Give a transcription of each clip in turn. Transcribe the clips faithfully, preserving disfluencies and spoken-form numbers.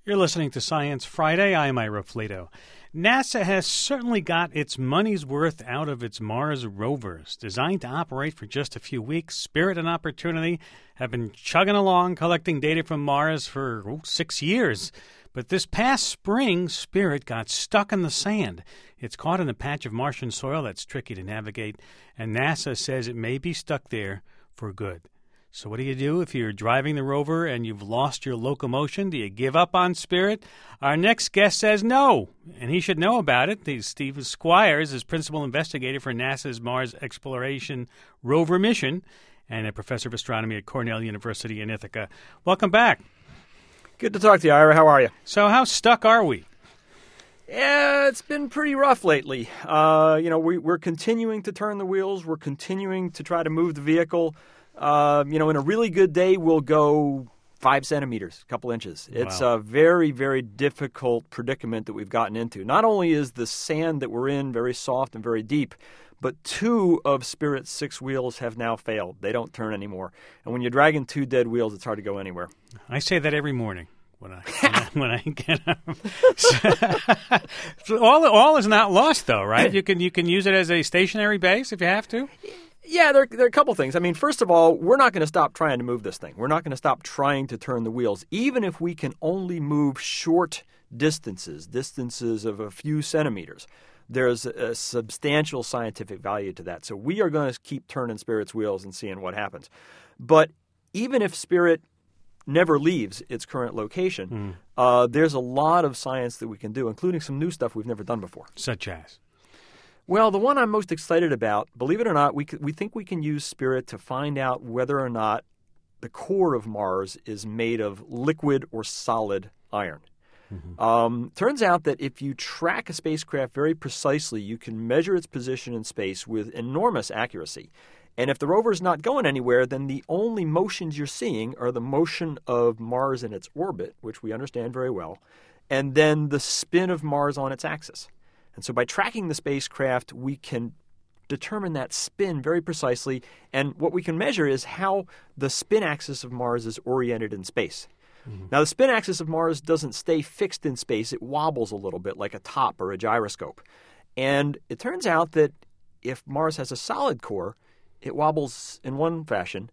You're listening to Science Friday. I'm Ira Flato. NASA has certainly got its money's worth out of its Mars rovers. Designed to operate for just a few weeks, Spirit and Opportunity have been chugging along, collecting data from Mars for oh, six years. But this past spring, Spirit got stuck in the sand. It's caught in a patch of Martian soil that's tricky to navigate, and NASA says it may be stuck there for good. So what do you do if you're driving the rover and you've lost your locomotion? Do you give up on Spirit? Our next guest says no, and he should know about it. Steve Squyres is principal investigator for NASA's Mars Exploration Rover mission and a professor of astronomy at Cornell University in Ithaca. Welcome back. Good to talk to you, Ira. How are you? So how stuck are we? Yeah, it's been pretty rough lately. Uh, you know, we, we're continuing to turn the wheels. We're continuing to try to move the vehicle. Uh, you know, in a really good day, we'll go five centimeters, a couple inches. It's Wow. a very, very difficult predicament that we've gotten into. Not only is the sand that we're in very soft and very deep, but two of Spirit's six wheels have now failed. They don't turn anymore. And when you're dragging two dead wheels, it's hard to go anywhere. I say that every morning when I when I, when I get up. So all all is not lost, though, right? You can you can use it as a stationary base if you have to. Yeah, there, there are a couple things. I mean, first of all, we're not going to stop trying to move this thing. We're not going to stop trying to turn the wheels, even if we can only move short distances, distances of a few centimeters. There's a substantial scientific value to that. So we are going to keep turning Spirit's wheels and seeing what happens. But even if Spirit never leaves its current location, mm. uh, there's a lot of science that we can do, including some new stuff we've never done before. Such as? Well, the one I'm most excited about, believe it or not, we c- we think we can use Spirit to find out whether or not the core of Mars is made of liquid or solid iron. Mm-hmm. Um, turns out that if you track a spacecraft very precisely, you can measure its position in space with enormous accuracy. And if the rover is not going anywhere, then the only motions you're seeing are the motion of Mars in its orbit, which we understand very well, and then the spin of Mars on its axis. And so by tracking the spacecraft, we can determine that spin very precisely. And what we can measure is how the spin axis of Mars is oriented in space. Mm-hmm. Now, the spin axis of Mars doesn't stay fixed in space. It wobbles a little bit like a top or a gyroscope. And it turns out that if Mars has a solid core, it wobbles in one fashion.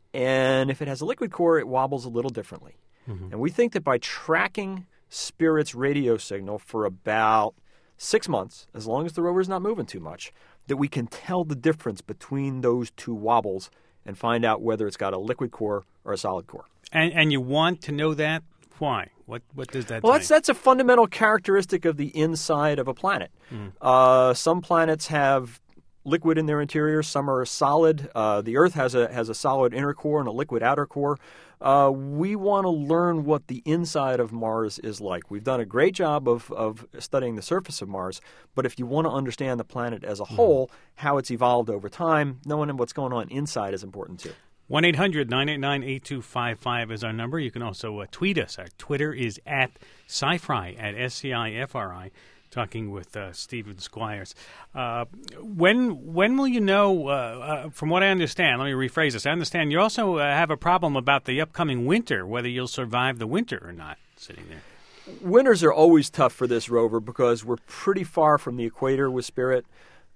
And if it has a liquid core, it wobbles a little differently. Mm-hmm. And we think that by tracking Spirit's radio signal for about six months, as long as the rover is not moving too much, that we can tell the difference between those two wobbles and find out whether it's got a liquid core or a solid core. And, and you want to know that? Why? What what does that Well, say? that's, that's a fundamental characteristic of the inside of a planet. Mm. Uh, some planets have liquid in their interior. Some are solid. Uh, the Earth has a has a solid inner core and a liquid outer core. Uh, we want to learn what the inside of Mars is like. We've done a great job of, of studying the surface of Mars, but if you want to understand the planet as a whole, mm-hmm. how it's evolved over time, knowing what's going on inside is important too. one eight hundred nine eight nine eight two five five is our number. You can also uh, tweet us. Our Twitter is at SciFri, at S C I F R I. Talking with uh, Stephen Squyres. Uh, when when will you know, uh, uh, from what I understand, let me rephrase this, I understand you also uh, have a problem about the upcoming winter, whether you'll survive the winter or not, sitting there. Winters are always tough for this rover because we're pretty far from the equator with Spirit.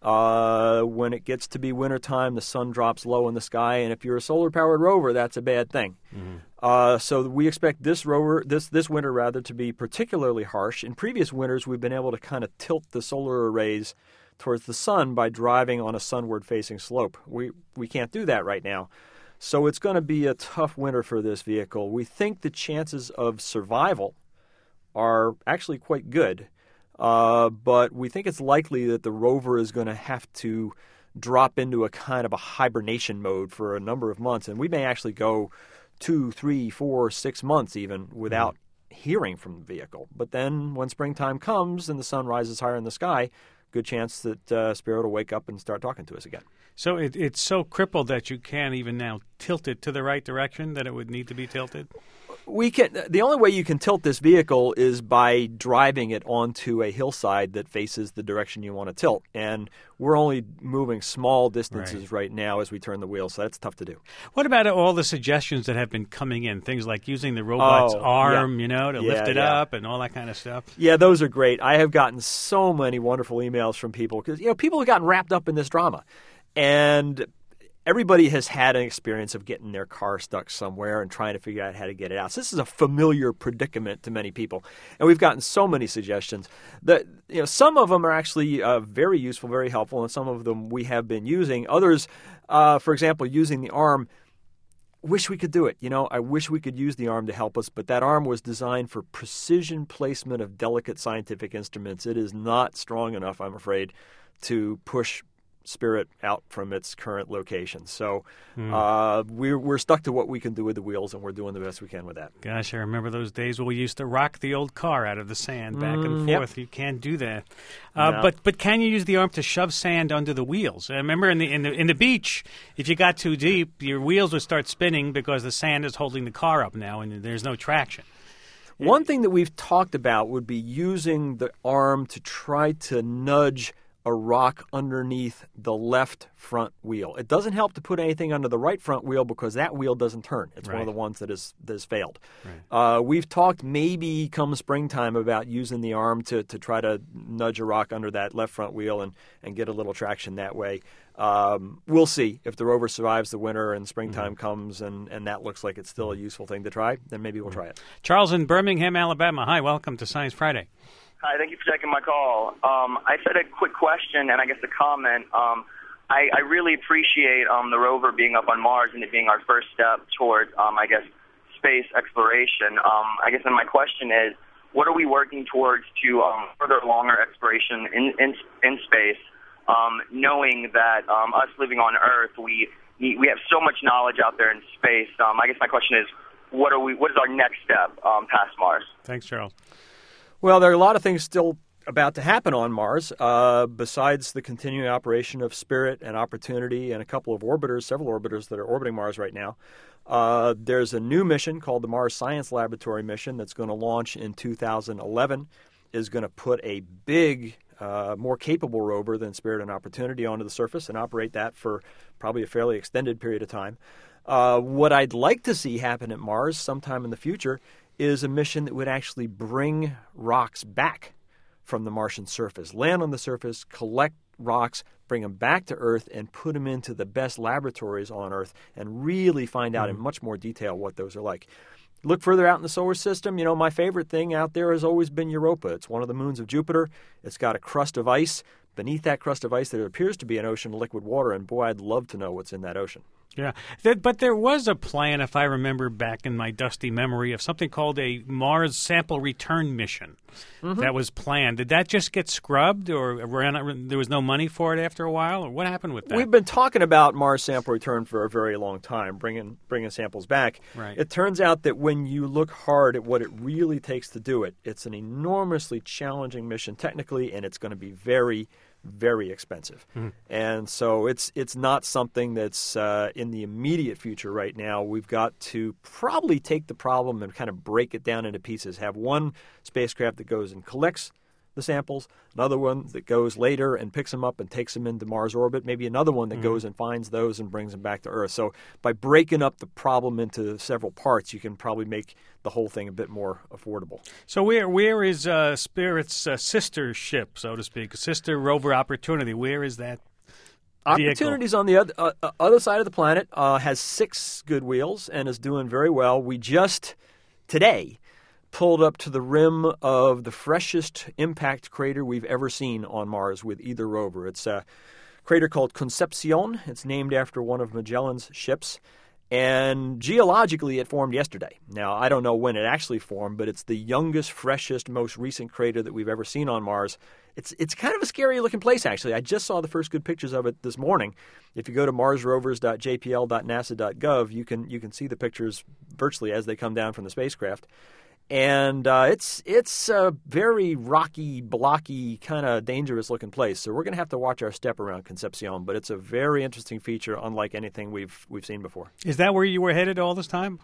Uh, when it gets to be wintertime, the sun drops low in the sky, and if you're a solar-powered rover, that's a bad thing. Mm-hmm. Uh, so we expect this rover, this this winter rather, to be particularly harsh. In previous winters, we've been able to kind of tilt the solar arrays towards the sun by driving on a sunward-facing slope. We we can't do that right now. So it's going to be a tough winter for this vehicle. We think the chances of survival are actually quite good. Uh, but we think it's likely that the rover is going to have to drop into a kind of a hibernation mode for a number of months. And we may actually go two, three, four, six months even without mm-hmm. hearing from the vehicle. But then when springtime comes and the sun rises higher in the sky, good chance that uh, Spirit will wake up and start talking to us again. So it, it's so crippled that you can't even now tilt it to the right direction that it would need to be tilted? We can. The only way you can tilt this vehicle is by driving it onto a hillside that faces the direction you want to tilt. And we're only moving small distances right, right now as we turn the wheel, so that's tough to do. What about all the suggestions that have been coming in? Things like using the robot's oh, arm, yeah. you know, to yeah, lift it yeah. up and all that kind of stuff. Yeah, those are great. I have gotten so many wonderful emails from people because, you know, people have gotten wrapped up in this drama. And everybody has had an experience of getting their car stuck somewhere and trying to figure out how to get it out. So this is a familiar predicament to many people. And we've gotten so many suggestions that, you know, some of them are actually uh, very useful, very helpful, and some of them we have been using. Others, uh, for example, using the arm, wish we could do it. You know, I wish we could use the arm to help us, but that arm was designed for precision placement of delicate scientific instruments. It is not strong enough, I'm afraid, to push Spirit out from its current location. So mm. uh, we're, we're stuck to what we can do with the wheels, and we're doing the best we can with that. Gosh, I remember those days when we used to rock the old car out of the sand back mm, and forth. Yep. You can't do that. Uh, no. But but can you use the arm to shove sand under the wheels? I remember in the, in the in the beach, if you got too deep, your wheels would start spinning because the sand is holding the car up now, and there's no traction. One thing that we've talked about would be using the arm to try to nudge a rock underneath the left front wheel. It doesn't help to put anything under the right front wheel because that wheel doesn't turn. It's right. one of the ones that, is, that has failed. Right. Uh, we've talked maybe come springtime about using the arm to, to try to nudge a rock under that left front wheel and, and get a little traction that way. Um, we'll see if the rover survives the winter and springtime mm-hmm. comes and, and that looks like it's still a useful thing to try, then maybe we'll try it. Charles in Birmingham, Alabama. Hi, welcome to Science Friday. Hi, thank you for taking my call. Um, I said a quick question and I guess a comment. Um, I, I really appreciate um, the rover being up on Mars and it being our first step towards, um, I guess, space exploration. Um, I guess then my question is, what are we working towards to um, further along our exploration in, in, in space, um, knowing that um, us living on Earth, we we have so much knowledge out there in space. Um, I guess my question is, what are we? What is our next step um, past Mars? Thanks, Charles. Well, there are a lot of things still about to happen on Mars, uh, besides the continuing operation of Spirit and Opportunity and a couple of orbiters, several orbiters that are orbiting Mars right now. Uh, there's a new mission called the Mars Science Laboratory mission that's going to launch in two thousand eleven, is going to put a big, uh, more capable rover than Spirit and Opportunity onto the surface and operate that for probably a fairly extended period of time. Uh, what I'd like to see happen at Mars sometime in the future is a mission that would actually bring rocks back from the Martian surface, land on the surface, collect rocks, bring them back to Earth, and put them into the best laboratories on Earth and really find out mm-hmm. in much more detail what those are like. Look further out in the solar system. You know, my favorite thing out there has always been Europa. It's one of the moons of Jupiter. It's got a crust of ice. Beneath that crust of ice, there appears to be an ocean of liquid water, and boy, I'd love to know what's in that ocean. Yeah, but there was a plan, if I remember back in my dusty memory, of something called a Mars sample return mission mm-hmm. that was planned. Did that just get scrubbed, or ran, there was no money for it after a while, or what happened with that? We've been talking about Mars sample return for a very long time, bringing bringing samples back. Right. It turns out that when you look hard at what it really takes to do it, it's an enormously challenging mission technically, and it's going to be very very expensive. Mm-hmm. And so it's it's not something that's uh, in the immediate future right now. We've got to probably take the problem and kind of break it down into pieces. Have one spacecraft that goes and collects the samples, another one that goes later and picks them up and takes them into Mars orbit, maybe another one that mm-hmm. goes and finds those and brings them back to Earth. So by breaking up the problem into several parts, you can probably make the whole thing a bit more affordable. So where where is uh, Spirit's uh, sister ship, so to speak, sister rover Opportunity? Where is that vehicle? Opportunity's on the other, uh, other side of the planet, uh, has six good wheels and is doing very well. We just, today, pulled up to the rim of the freshest impact crater we've ever seen on Mars with either rover. It's a crater called Concepcion. It's named after one of Magellan's ships. And geologically, it formed yesterday. Now, I don't know when it actually formed, but it's the youngest, freshest, most recent crater that we've ever seen on Mars. It's it's kind of a scary-looking place, actually. I just saw the first good pictures of it this morning. If you go to mars rovers dot j p l dot nasa dot gov, you can you can see the pictures virtually as they come down from the spacecraft. And uh, it's it's a very rocky, blocky, kind of dangerous-looking place. So we're going to have to watch our step around Concepcion. But it's a very interesting feature, unlike anything we've we've seen before. Is that where you were headed all this time?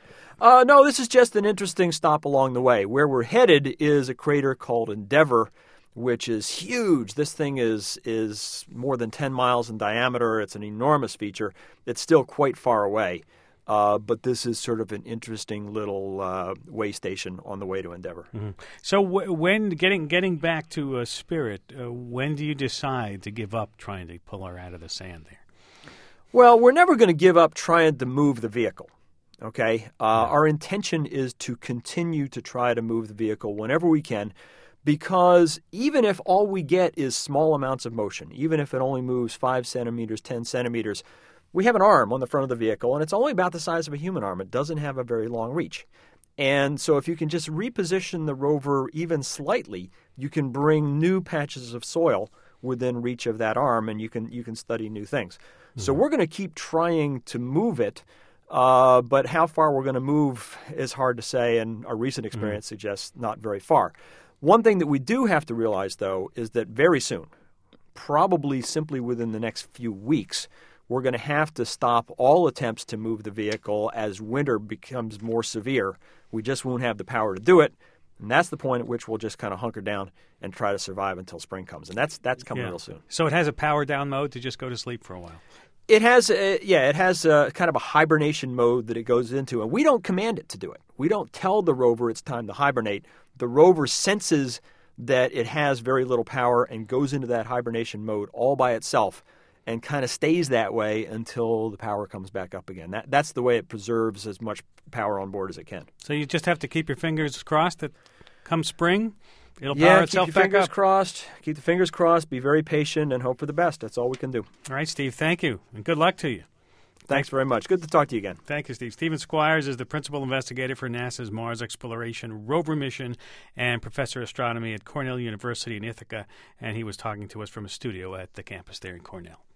Uh, no, this is just an interesting stop along the way. Where we're headed is a crater called Endeavour, which is huge. This thing is is more than ten miles in diameter. It's an enormous feature. It's still quite far away. Uh, but this is sort of an interesting little uh, way station on the way to Endeavour. Mm-hmm. So w- when getting getting back to uh, Spirit, uh, when do you decide to give up trying to pull her out of the sand there? Well, we're never going to give up trying to move the vehicle, okay? Uh, yeah. Our intention is to continue to try to move the vehicle whenever we can, because even if all we get is small amounts of motion, even if it only moves five centimeters, ten centimeters, we have an arm on the front of the vehicle, and it's only about the size of a human arm. It doesn't have a very long reach. And so if you can just reposition the rover even slightly, you can bring new patches of soil within reach of that arm, and you can you can study new things. Mm-hmm. So we're going to keep trying to move it, uh, but how far we're going to move is hard to say, and our recent experience mm-hmm. suggests not very far. One thing that we do have to realize, though, is that very soon, probably simply within the next few weeks, we're going to have to stop all attempts to move the vehicle as winter becomes more severe. We just won't have the power to do it. And that's the point at which we'll just kind of hunker down and try to survive until spring comes. And that's that's coming yeah. real soon. So it has a power down mode to just go to sleep for a while. It has, a, yeah, it has a, kind of a hibernation mode that it goes into. And we don't command it to do it. We don't tell the rover it's time to hibernate. The rover senses that it has very little power and goes into that hibernation mode all by itself, and kind of stays that way until the power comes back up again. That That's the way it preserves as much power on board as it can. So you just have to keep your fingers crossed that come spring, it'll yeah, power itself keep your back fingers up. crossed. Keep the fingers crossed. Be very patient and hope for the best. That's all we can do. All right, Steve, thank you, and good luck to you. Thanks very much. Good to talk to you again. Thank you, Steve. Stephen Squires is the principal investigator for NASA's Mars Exploration Rover mission and professor of astronomy at Cornell University in Ithaca, and he was talking to us from a studio at the campus there in Cornell.